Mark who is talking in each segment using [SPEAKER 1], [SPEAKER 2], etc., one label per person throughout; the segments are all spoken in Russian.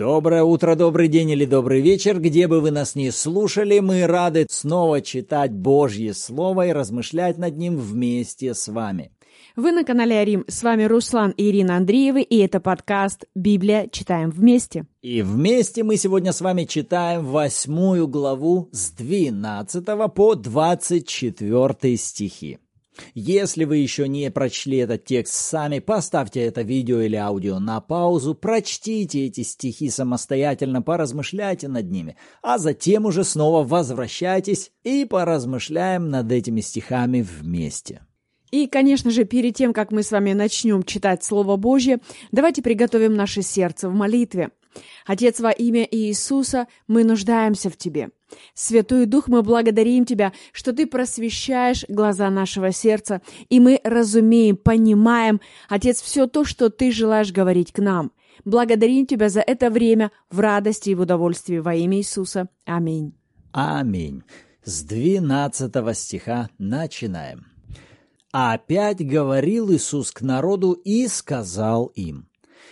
[SPEAKER 1] Доброе утро, добрый день или добрый вечер, где бы вы нас ни слушали, мы рады снова читать Божье Слово и размышлять над ним вместе с вами.
[SPEAKER 2] Вы на канале Арим, с вами Руслан и Ирина Андреевы, и это подкаст «Библия. Читаем вместе».
[SPEAKER 1] И вместе мы сегодня с вами читаем 8 главу с 12 по 24 стихи. Если вы еще не прочли этот текст сами, поставьте это видео или аудио на паузу, прочтите эти стихи самостоятельно, поразмышляйте над ними, а затем уже снова возвращайтесь и поразмышляем над этими стихами вместе.
[SPEAKER 2] И, конечно же, перед тем, как мы с вами начнем читать Слово Божье, давайте приготовим наше сердце в молитве. Отец, во имя Иисуса, мы нуждаемся в Тебе. Святой Дух, мы благодарим Тебя, что Ты просвещаешь глаза нашего сердца, и мы разумеем, понимаем, Отец, все то, что Ты желаешь говорить к нам. Благодарим Тебя за это время в радости и в удовольствии во имя Иисуса. Аминь.
[SPEAKER 1] Аминь. С 12 стиха начинаем. «Опять говорил Иисус к народу и сказал им: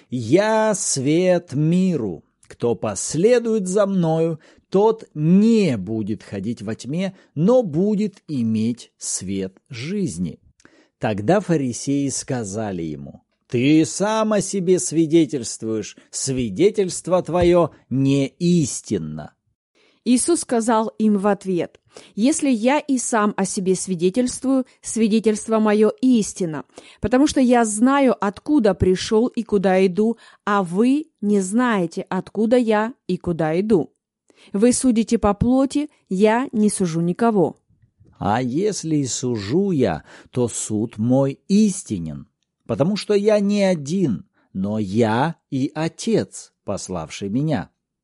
[SPEAKER 1] «Я свет миру. Кто последует за Мною, тот не будет ходить во тьме, но будет иметь свет жизни». Тогда фарисеи сказали ему: «Ты сам о себе свидетельствуешь, свидетельство твое не истинно».
[SPEAKER 2] Иисус сказал им в ответ: «Если я и сам о себе свидетельствую, свидетельство мое истина, потому что я знаю, откуда пришел и куда иду, а вы не знаете, откуда я и куда иду. Вы судите по плоти, я не сужу никого».
[SPEAKER 1] «А если и сужу я, то суд мой истинен, потому что я не один, но я и Отец, пославший меня.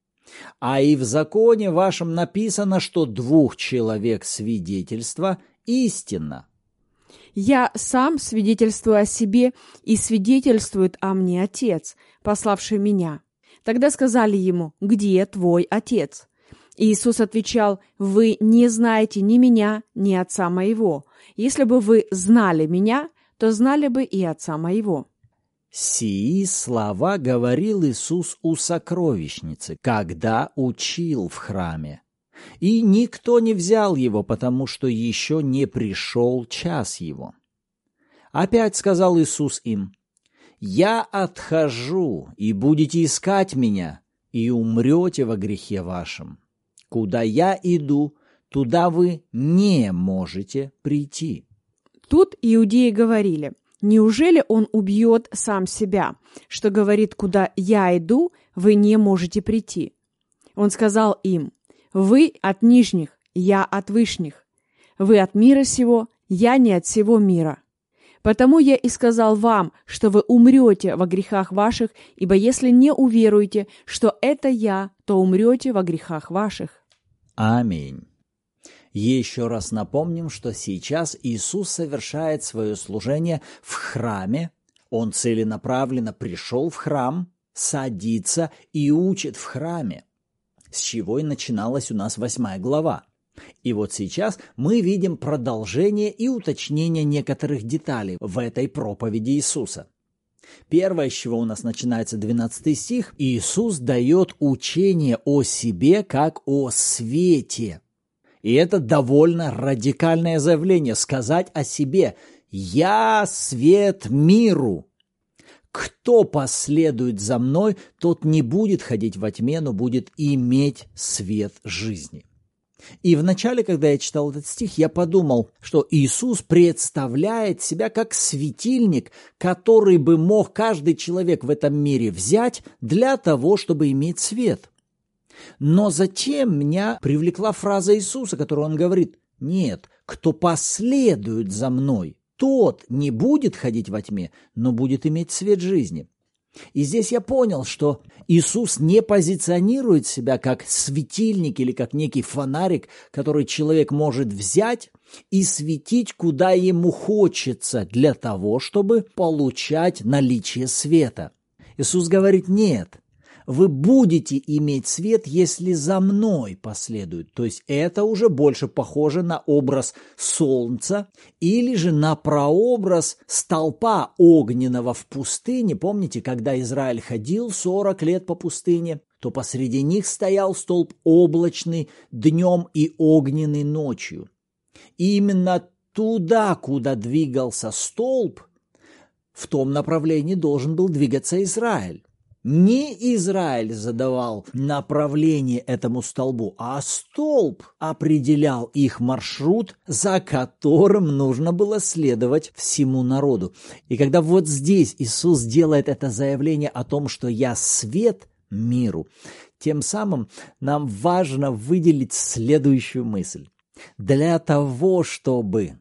[SPEAKER 1] А и в законе вашем написано, что 2 человек свидетельства истинно».
[SPEAKER 2] «Я сам свидетельствую о себе, и свидетельствует о мне Отец, пославший меня». Тогда сказали ему: «Где твой Отец?» Иисус отвечал: «Вы не знаете ни меня, ни Отца моего. Если бы вы знали меня, то знали бы и Отца моего».
[SPEAKER 1] Сии слова говорил Иисус у сокровищницы, когда учил в храме. И никто не взял его, потому что еще не пришел час его. Опять сказал Иисус им: «Я отхожу, и будете искать меня, и умрете во грехе вашем. Куда я иду, туда вы не можете прийти».
[SPEAKER 2] Тут иудеи говорили: «Неужели он убьет сам себя, что говорит: куда я иду, вы не можете прийти?» Он сказал им: «Вы от нижних, я от вышних. Вы от мира сего, я не от сего мира. Потому я и сказал вам, что вы умрете во грехах ваших, ибо если не уверуете, что это я, то умрете во грехах ваших».
[SPEAKER 1] Аминь. Еще раз напомним, что сейчас Иисус совершает свое служение в храме. Он целенаправленно пришел в храм, садится и учит в храме, с чего и начиналась у нас 8 глава. И вот сейчас мы видим продолжение и уточнение некоторых деталей в этой проповеди Иисуса. Первое, с чего у нас начинается 12 стих, Иисус дает учение о себе как о свете. И это довольно радикальное заявление – сказать о себе: «Я свет миру. Кто последует за мной, тот не будет ходить во тьме, но будет иметь свет жизни». И вначале, когда я читал этот стих, я подумал, что Иисус представляет себя как светильник, который бы мог каждый человек в этом мире взять для того, чтобы иметь свет. Но затем меня привлекла фраза Иисуса, которую он говорит: «Нет, кто последует за мной, тот не будет ходить во тьме, но будет иметь свет жизни». И здесь я понял, что Иисус не позиционирует себя как светильник или как некий фонарик, который человек может взять и светить, куда ему хочется, для того, чтобы получать наличие света. Иисус говорит: «Нет, вы будете иметь свет, если за мной последуют. То есть это уже больше похоже на образ солнца или же на прообраз столпа огненного в пустыне. Помните, когда Израиль ходил 40 лет по пустыне, то посреди них стоял столб облачный днем и огненный ночью. И именно туда, куда двигался столб, в том направлении должен был двигаться Израиль. Не Израиль задавал направление этому столбу, а столб определял их маршрут, за которым нужно было следовать всему народу. И когда вот здесь Иисус делает это заявление о том, что «я свет миру», тем самым нам важно выделить следующую мысль. Для того, чтобы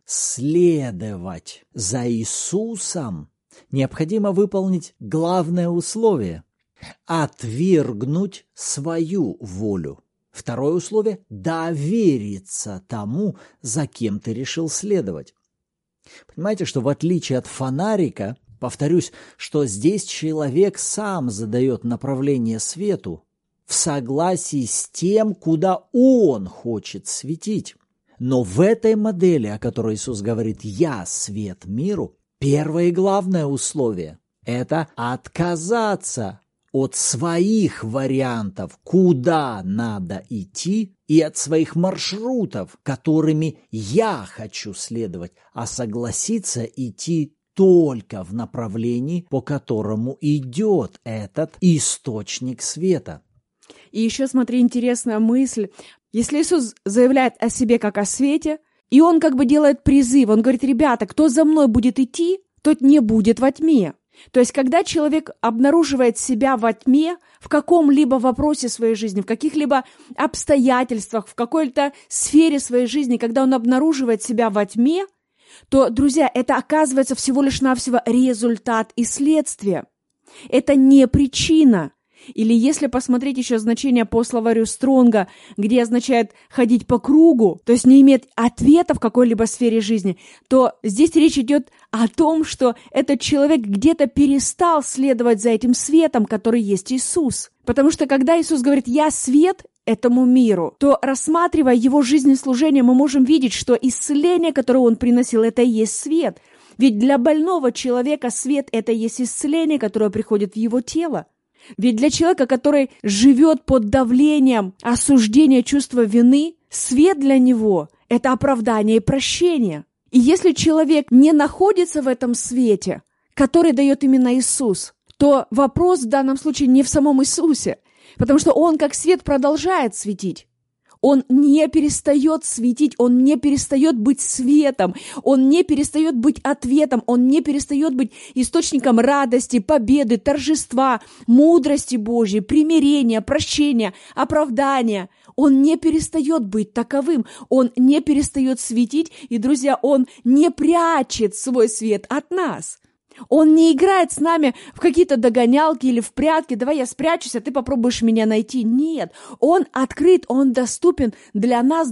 [SPEAKER 1] следовать за Иисусом, необходимо выполнить главное условие – отвергнуть свою волю. Второе условие – довериться тому, за кем ты решил следовать. Понимаете, что в отличие от фонарика, повторюсь, что здесь человек сам задает направление свету в согласии с тем, куда он хочет светить. Но в этой модели, о которой Иисус говорит «я свет миру», первое и главное условие – это отказаться от своих вариантов, куда надо идти, и от своих маршрутов, которыми я хочу следовать, а согласиться идти только в направлении, по которому идет этот источник света.
[SPEAKER 2] И еще смотри, интересная мысль. Если Иисус заявляет о себе как о свете, и Он как бы делает призыв, Он говорит: ребята, кто за мной будет идти, тот не будет во тьме. То есть, когда человек обнаруживает себя во тьме в каком-либо вопросе своей жизни, в каких-либо обстоятельствах, в какой-то сфере своей жизни, когда он обнаруживает себя во тьме, то, друзья, это оказывается всего лишь навсего результат и следствие. Это не причина. Или если посмотреть еще значение по словарю Стронга, где означает ходить по кругу, то есть не иметь ответа в какой-либо сфере жизни, то здесь речь идет о том, что этот человек где-то перестал следовать за этим светом, который есть Иисус. Потому что когда Иисус говорит «я свет этому миру», то, рассматривая его жизнь и служение, мы можем видеть, что исцеление, которое он приносил, это и есть свет. Ведь для больного человека свет – это и есть исцеление, которое приходит в его тело. Ведь для человека, который живет под давлением осуждения, чувства вины, свет для него – это оправдание и прощение. И если человек не находится в этом свете, который дает именно Иисус, то вопрос в данном случае не в самом Иисусе, потому что Он как свет продолжает светить. Он не перестает светить, Он не перестает быть светом, Он не перестает быть ответом, Он не перестает быть источником радости, победы, торжества, мудрости Божьей, примирения, прощения, оправдания. Он не перестает быть таковым, Он не перестает светить, и, друзья, Он не прячет свой свет от нас. Он не играет с нами в какие-то догонялки или в прятки. Давай я спрячусь, а ты попробуешь меня найти. Нет, Он открыт, Он доступен для нас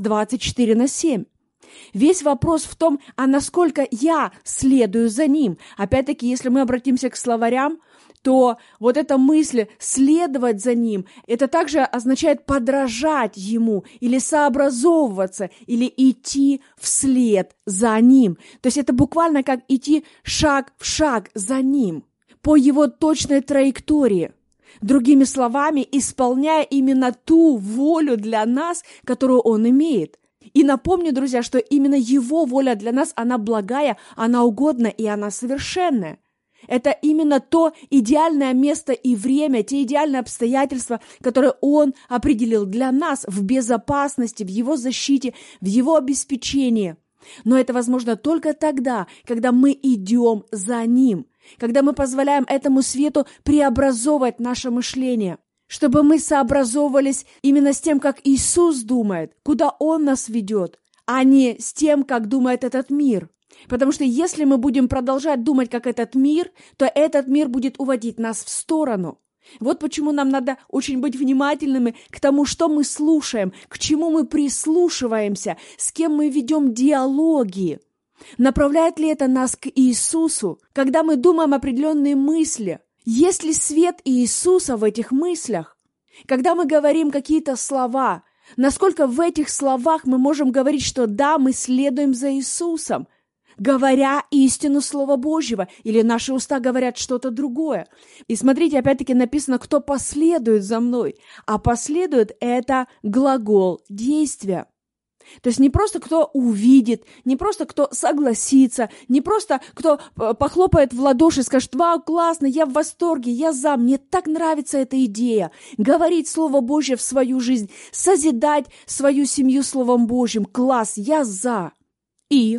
[SPEAKER 2] 24/7. Весь вопрос в том, а насколько я следую за Ним. Опять-таки, если мы обратимся к словарям, то вот эта мысль «следовать за Ним» это также означает подражать Ему или сообразовываться, или идти вслед за Ним. То есть это буквально как идти шаг в шаг за Ним, по Его точной траектории. Другими словами, исполняя именно ту волю для нас, которую Он имеет. И напомню, друзья, что именно Его воля для нас, она благая, она угодна и она совершенная. Это именно то идеальное место и время, те идеальные обстоятельства, которые Он определил для нас в безопасности, в Его защите, в Его обеспечении. Но это возможно только тогда, когда мы идем за Ним, когда мы позволяем этому свету преобразовывать наше мышление, чтобы мы сообразовывались именно с тем, как Иисус думает, куда Он нас ведет, а не с тем, как думает этот мир. Потому что если мы будем продолжать думать, как этот мир, то этот мир будет уводить нас в сторону. Вот почему нам надо очень быть внимательными к тому, что мы слушаем, к чему мы прислушиваемся, с кем мы ведем диалоги. Направляет ли это нас к Иисусу? Когда мы думаем определенные мысли Есть ли свет Иисуса в этих мыслях? Когда мы говорим какие-то слова, насколько в этих словах мы можем говорить, что да, мы следуем за Иисусом, говоря истину Слова Божьего, или наши уста говорят что-то другое. И смотрите, опять-таки написано, кто последует за мной, а последует – это глагол действия. То есть не просто кто увидит, не просто кто согласится, не просто кто похлопает в ладоши и скажет: «Вау, классно, я в восторге, я за, мне так нравится эта идея». Говорить Слово Божье в свою жизнь, созидать свою семью Словом Божьим. Класс, я за. И?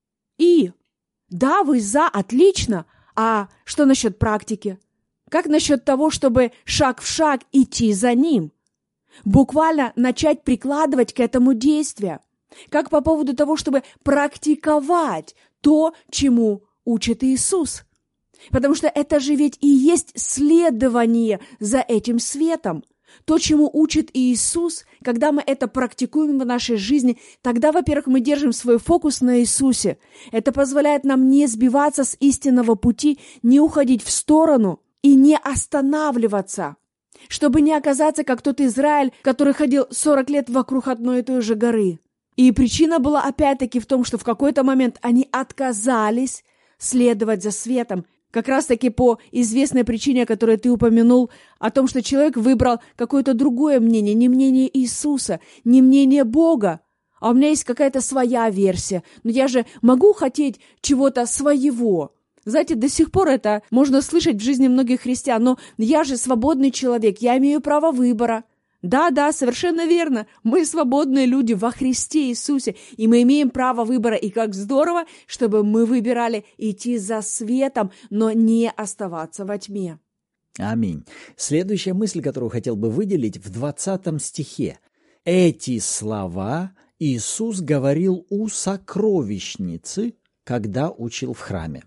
[SPEAKER 2] Да, вы за, отлично. А что насчет практики? Как насчет того, чтобы шаг в шаг идти за ним? Буквально начать прикладывать к этому действия. Как по поводу того, чтобы практиковать то, чему учит Иисус. Потому что это же ведь и есть следование за этим светом. То, чему учит Иисус, когда мы это практикуем в нашей жизни, тогда, во-первых, мы держим свой фокус на Иисусе. Это позволяет нам не сбиваться с истинного пути, не уходить в сторону и не останавливаться. Чтобы не оказаться, как тот Израиль, который ходил 40 лет вокруг одной и той же горы. И причина была опять-таки в том, что в какой-то момент они отказались следовать за светом. Как раз-таки по известной причине, которую ты упомянул, о том, что человек выбрал какое-то другое мнение, не мнение Иисуса, не мнение Бога. А у меня есть какая-то своя версия. Но я же могу хотеть чего-то своего. Знаете, до сих пор это можно слышать в жизни многих христиан. Но я же свободный человек, я имею право выбора. Да, совершенно верно. Мы свободные люди во Христе Иисусе, и мы имеем право выбора. И как здорово, чтобы мы выбирали идти за светом, но не оставаться во тьме.
[SPEAKER 1] Аминь. Следующая мысль, которую хотел бы выделить, в 20 стихе. Эти слова Иисус говорил у сокровищницы, когда учил в храме.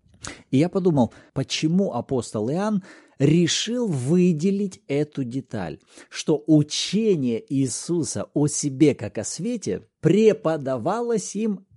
[SPEAKER 1] И я подумал, почему апостол Иоанн решил выделить эту деталь, что учение Иисуса о себе как о свете преподавалось им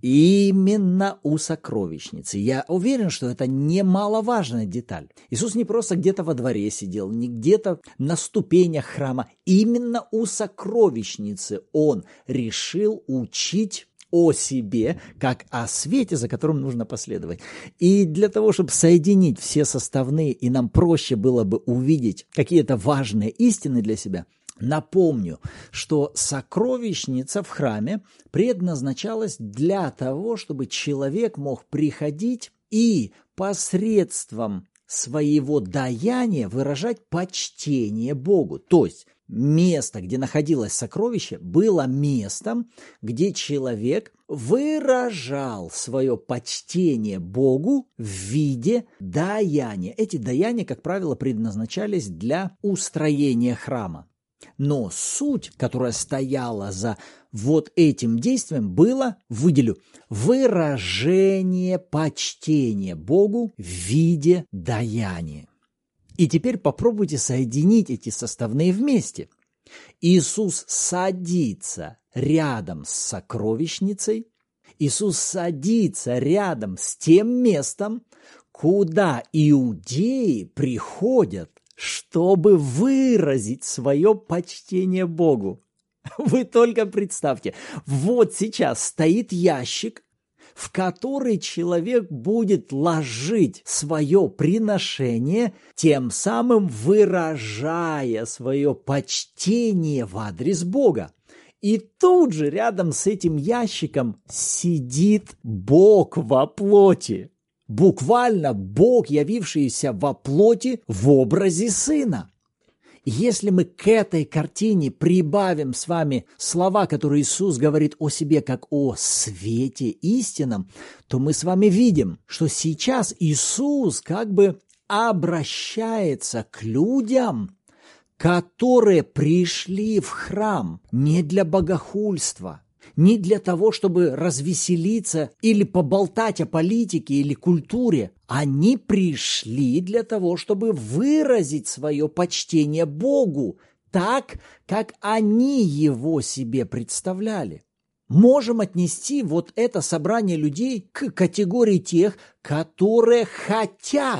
[SPEAKER 1] именно у сокровищницы. Я уверен, что это немаловажная деталь. Иисус не просто где-то во дворе сидел, не где-то на ступенях храма. Именно у сокровищницы он решил учить о себе, как о свете, за которым нужно последовать. И для того, чтобы соединить все составные, и нам проще было бы увидеть какие-то важные истины для себя, напомню, что сокровищница в храме предназначалась для того, чтобы человек мог приходить и посредством своего даяния выражать почтение Богу. То есть место, где находилось сокровище, было местом, где человек выражал свое почтение Богу в виде даяния. Эти даяния, как правило, предназначались для устроения храма. Но суть, которая стояла за вот этим действием, было, выделю, выражение почтения Богу в виде даяния. И теперь попробуйте соединить эти составные вместе. Иисус садится рядом с сокровищницей, Иисус садится рядом с тем местом, куда иудеи приходят, чтобы выразить свое почтение Богу. Вы только представьте, вот сейчас стоит ящик, в который человек будет ложить свое приношение, тем самым выражая свое почтение в адрес Бога. И тут же рядом с этим ящиком сидит Бог во плоти. Буквально Бог, явившийся во плоти в образе Сына. Если мы к этой картине прибавим с вами слова, которые Иисус говорит о себе как о свете истинном, то мы с вами видим, что сейчас Иисус как бы обращается к людям, которые пришли в храм не для богохульства, не для того, чтобы развеселиться или поболтать о политике или культуре. Они пришли для того, чтобы выразить свое почтение Богу так, как они его себе представляли. Можем отнести вот это собрание людей к категории тех, которые хотят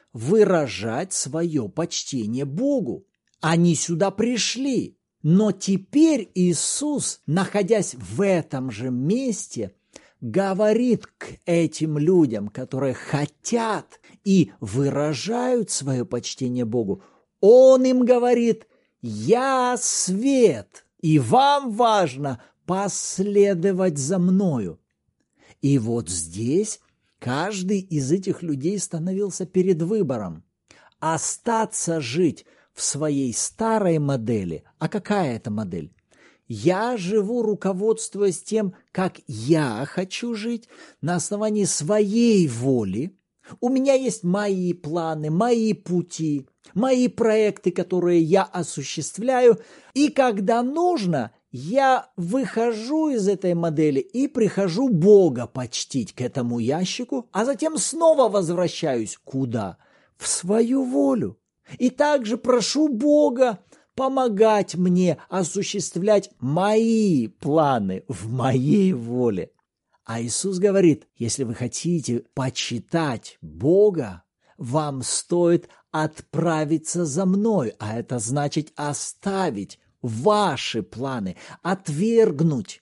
[SPEAKER 1] выражать свое почтение Богу. Они сюда пришли. Но теперь Иисус, находясь в этом же месте, говорит к этим людям, которые хотят и выражают свое почтение Богу. Он им говорит: «Я свет, и вам важно последовать за мною». И вот здесь каждый из этих людей становился перед выбором: остаться жить в своей старой модели. А какая это модель? Я живу, руководствуясь тем, как я хочу жить, на основании своей воли. У меня есть мои планы, мои пути, мои проекты, которые я осуществляю. И когда нужно, я выхожу из этой модели и прихожу Бога почтить к этому ящику, а затем снова возвращаюсь куда? В свою волю. И также прошу Бога помогать мне осуществлять мои планы в моей воле. А Иисус говорит: если вы хотите почитать Бога, вам стоит отправиться за мной, а это значит оставить ваши планы, отвергнуть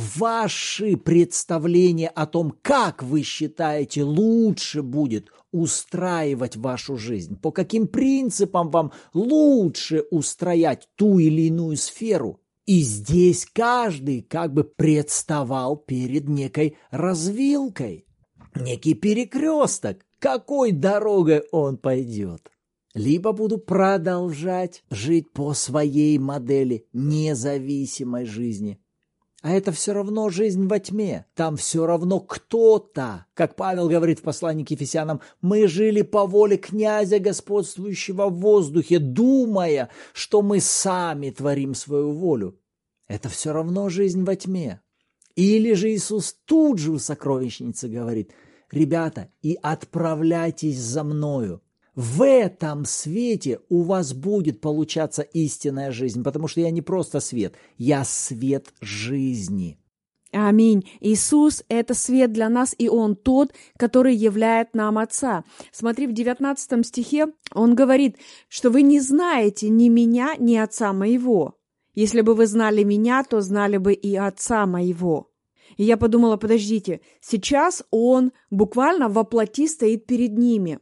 [SPEAKER 1] ваши представления о том, как вы считаете лучше будет устраивать вашу жизнь, по каким принципам вам лучше устроять ту или иную сферу. И здесь каждый как бы представал перед некой развилкой, некий перекресток, какой дорогой он пойдет. Либо буду продолжать жить по своей модели независимой жизни. А это все равно жизнь во тьме. Там все равно кто-то, как Павел говорит в послании к Ефесянам, мы жили по воле князя, господствующего в воздухе, думая, что мы сами творим свою волю. Это все равно жизнь во тьме. Или же Иисус тут же у сокровищницы говорит: ребята, и отправляйтесь за мною. В этом свете у вас будет получаться истинная жизнь, потому что я не просто свет, я свет жизни.
[SPEAKER 2] Аминь. Иисус – это свет для нас, и Он тот, который являет нам Отца. Смотри, в 19 стихе Он говорит, что вы не знаете ни меня, ни Отца моего. Если бы вы знали меня, то знали бы и Отца моего. И я подумала: подождите, сейчас Он буквально воплоти стоит перед ними.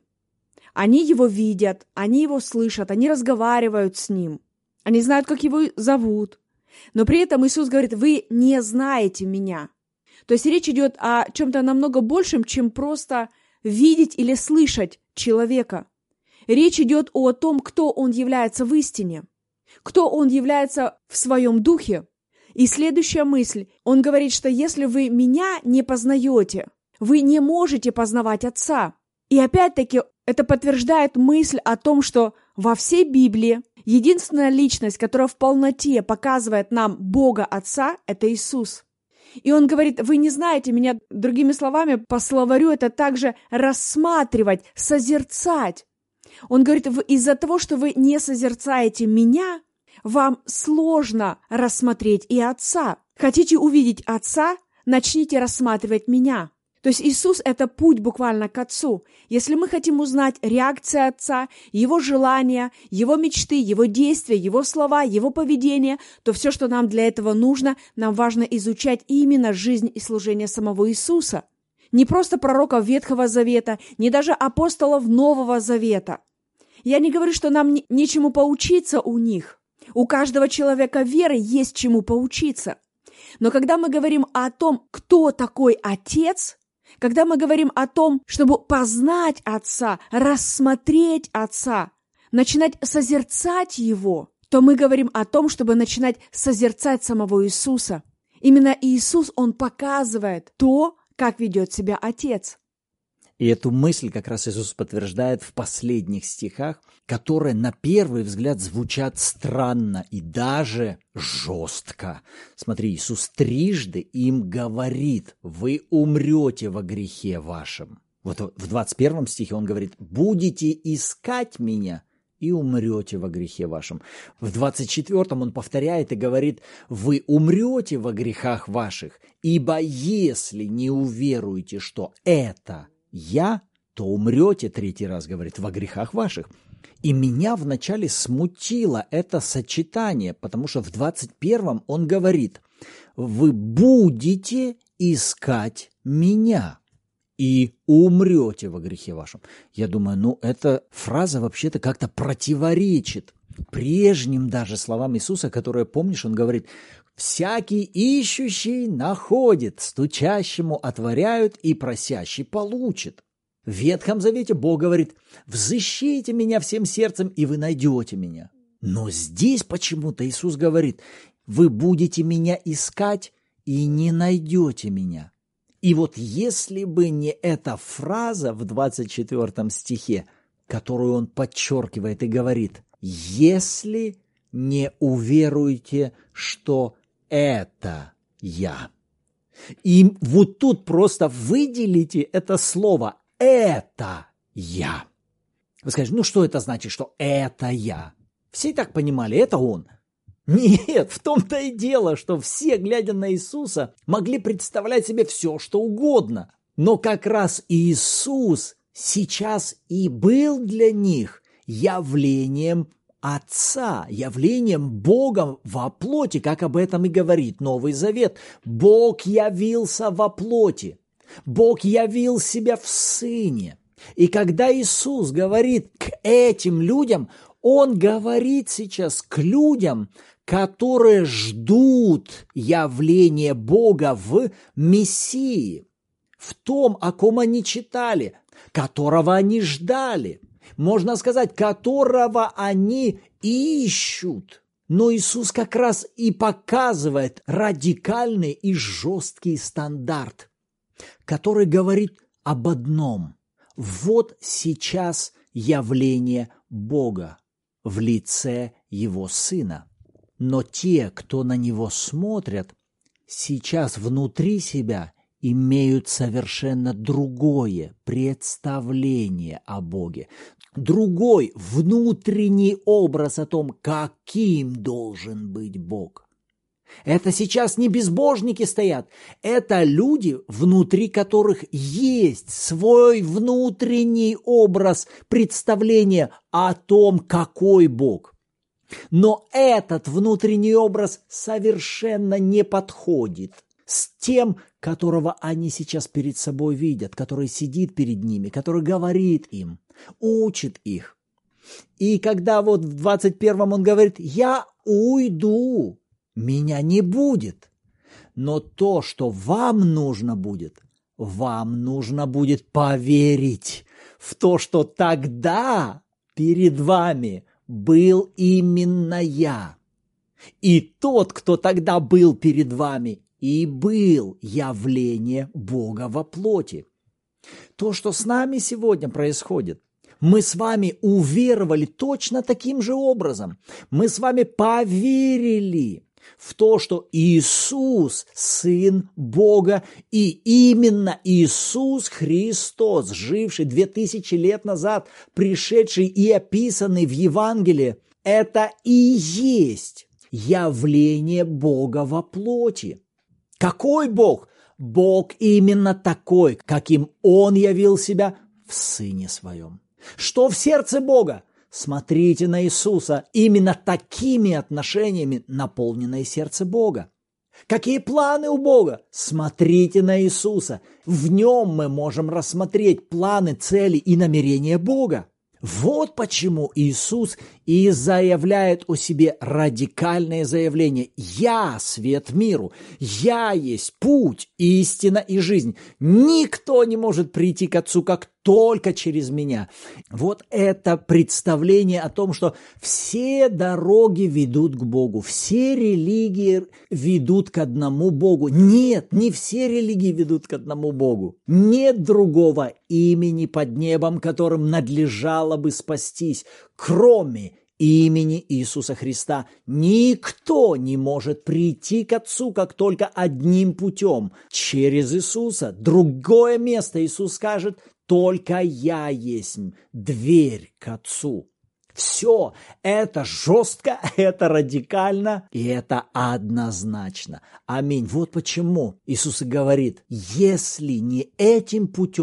[SPEAKER 2] Они его видят, они его слышат, они разговаривают с ним. Они знают, как его зовут. Но при этом Иисус говорит: вы не знаете меня. То есть речь идет о чем-то намного большем, чем просто видеть или слышать человека. Речь идет о том, кто он является в истине, кто он является в своем духе. И следующая мысль. Он говорит, что если вы меня не познаете, вы не можете познавать Отца. И опять-таки это подтверждает мысль о том, что во всей Библии единственная личность, которая в полноте показывает нам Бога Отца, это Иисус. И Он говорит: вы не знаете меня. Другими словами, по словарю это также рассматривать, созерцать. Он говорит: из-за того, что вы не созерцаете меня, вам сложно рассмотреть и Отца. Хотите увидеть Отца? Начните рассматривать меня. То есть Иисус – это путь буквально к Отцу. Если мы хотим узнать реакцию Отца, Его желания, Его мечты, Его действия, Его слова, Его поведение, то все, что нам для этого нужно, нам важно изучать именно жизнь и служение самого Иисуса. Не просто пророков Ветхого Завета, не даже апостолов Нового Завета. Я не говорю, что нам нечему поучиться у них. У каждого человека веры есть чему поучиться. Но когда мы говорим о том, кто такой Отец, когда мы говорим о том, чтобы познать Отца, рассмотреть Отца, начинать созерцать Его, то мы говорим о том, чтобы начинать созерцать самого Иисуса. Именно Иисус, Он показывает то, как ведет себя Отец.
[SPEAKER 1] И эту мысль как раз Иисус подтверждает в последних стихах, которые на первый взгляд звучат странно и даже жестко. Смотри, Иисус трижды им говорит: вы умрете во грехе вашем. Вот в 21 стихе Он говорит: будете искать меня и умрете во грехе вашем. В 24 Он повторяет и говорит: вы умрете во грехах ваших, ибо если не уверуете, что это я, то умрете, 3 раз говорит, во грехах ваших. И меня вначале смутило это сочетание, потому что в 21 он говорит, вы будете искать меня и умрете во грехе вашем. Я думаю, эта фраза вообще-то как-то противоречит прежним даже словам Иисуса, которые, помнишь, он говорит, всякий ищущий находит, стучащему отворяют и просящий получит. В Ветхом Завете Бог говорит, взыщите меня всем сердцем, и вы найдете меня. Но здесь почему-то Иисус говорит, вы будете меня искать и не найдете меня. И вот если бы не эта фраза в 24 стихе, которую он подчеркивает и говорит, если не уверуете, что это я. И вот тут просто выделите это слово «это я». Вы скажете, что это значит, что это я? Все и так понимали, это он. Нет, в том-то и дело, что все, глядя на Иисуса, могли представлять себе все, что угодно. Но как раз Иисус сейчас и был для них явлением Отца, явлением Бога во плоти, как об этом и говорит Новый Завет. Бог явился во плоти. Бог явил себя в Сыне. И когда Иисус говорит к этим людям, Он говорит сейчас к людям, которые ждут явления Бога в Мессии, в том, о ком они читали, которого они ждали, можно сказать, которого они ищут. Но Иисус как раз и показывает радикальный и жесткий стандарт, который говорит об одном. Вот сейчас явление Бога в лице Его Сына. Но те, кто на Него смотрят, сейчас внутри себя имеют совершенно другое представление о Боге, другой внутренний образ о том, каким должен быть Бог. Это сейчас не безбожники стоят, это люди, внутри которых есть свой внутренний образ представления о том, какой Бог. Но этот внутренний образ совершенно не подходит с тем, которого они сейчас перед собой видят, который сидит перед ними, который говорит им, учит их. И когда вот в 21 он говорит, я уйду, меня не будет. Но то, что вам нужно будет поверить в то, что тогда перед вами был именно я. И тот, кто тогда был перед вами, и был явление Бога во плоти. То, что с нами сегодня происходит, мы с вами уверовали точно таким же образом. Мы с вами поверили в то, что Иисус – Сын Бога, и именно Иисус Христос, живший 2000 лет назад, пришедший и описанный в Евангелии, это и есть явление Бога во плоти. Какой Бог? Бог именно такой, каким Он явил себя в Сыне Своем. Что в сердце Бога? Смотрите на Иисуса. Именно такими отношениями наполнено и сердце Бога. Какие планы у Бога? Смотрите на Иисуса. В Нем мы можем рассмотреть планы, цели и намерения Бога. Вот почему Иисус и заявляет о себе радикальное заявление. «Я свет миру, я есть путь, истина и жизнь. Никто не может прийти к Отцу, как только через меня». Вот это представление о том, что все дороги ведут к Богу, все религии ведут к одному Богу. Нет, не все религии ведут к одному Богу. Нет другого имени под небом, которым надлежало бы спастись, кроме имени Иисуса Христа. Никто не может прийти к Отцу, как только одним путем, через Иисуса. Другое место Иисус скажет: «Только я есть дверь к Отцу». Все это жестко, это радикально и это однозначно. Аминь. Вот почему Иисус и говорит: если не этим путем,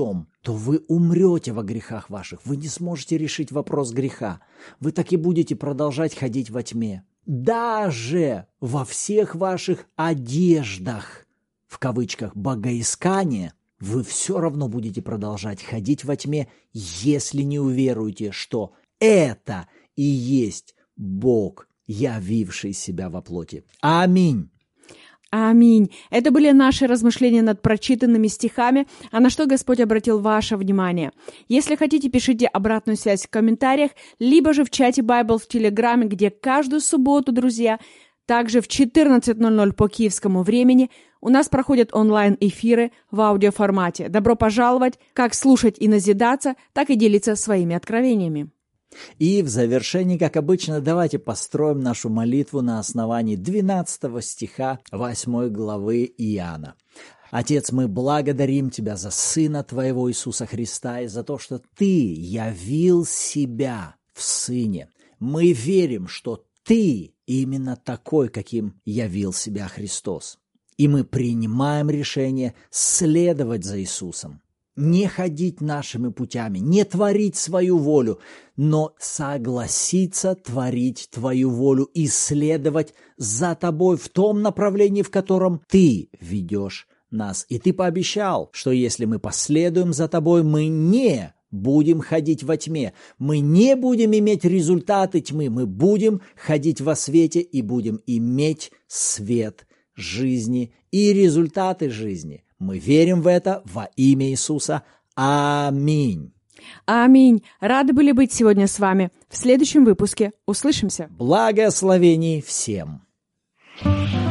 [SPEAKER 1] то вы умрете во грехах ваших. Вы не сможете решить вопрос греха. Вы так и будете продолжать ходить во тьме. Даже во всех ваших одеждах, в кавычках, богоискания, вы все равно будете продолжать ходить во тьме, если не уверуете, что это и есть Бог, явивший себя во плоти. Аминь.
[SPEAKER 2] Аминь. Это были наши размышления над прочитанными стихами, а на что Господь обратил ваше внимание. Если хотите, пишите обратную связь в комментариях, либо же в чате Bible в Телеграме, где каждую субботу, друзья, также в 14:00 по киевскому времени у нас проходят онлайн-эфиры в аудиоформате. Добро пожаловать, как слушать и назидаться, так и делиться своими откровениями.
[SPEAKER 1] И в завершении, как обычно, давайте построим нашу молитву на основании 12 стиха 8 главы Иоанна. Отец, мы благодарим Тебя за Сына Твоего Иисуса Христа и за то, что Ты явил себя в Сыне. Мы верим, что Ты именно такой, каким явил себя Христос. И мы принимаем решение следовать за Иисусом. Не ходить нашими путями, не творить свою волю, но согласиться творить Твою волю и следовать за Тобой в том направлении, в котором Ты ведешь нас. И Ты пообещал, что если мы последуем за Тобой, мы не будем ходить во тьме, мы не будем иметь результаты тьмы, мы будем ходить во свете и будем иметь свет жизни и результаты жизни. Мы верим в это во имя Иисуса. Аминь.
[SPEAKER 2] Аминь. Рады были быть сегодня с вами. В следующем выпуске услышимся.
[SPEAKER 1] Благословений всем.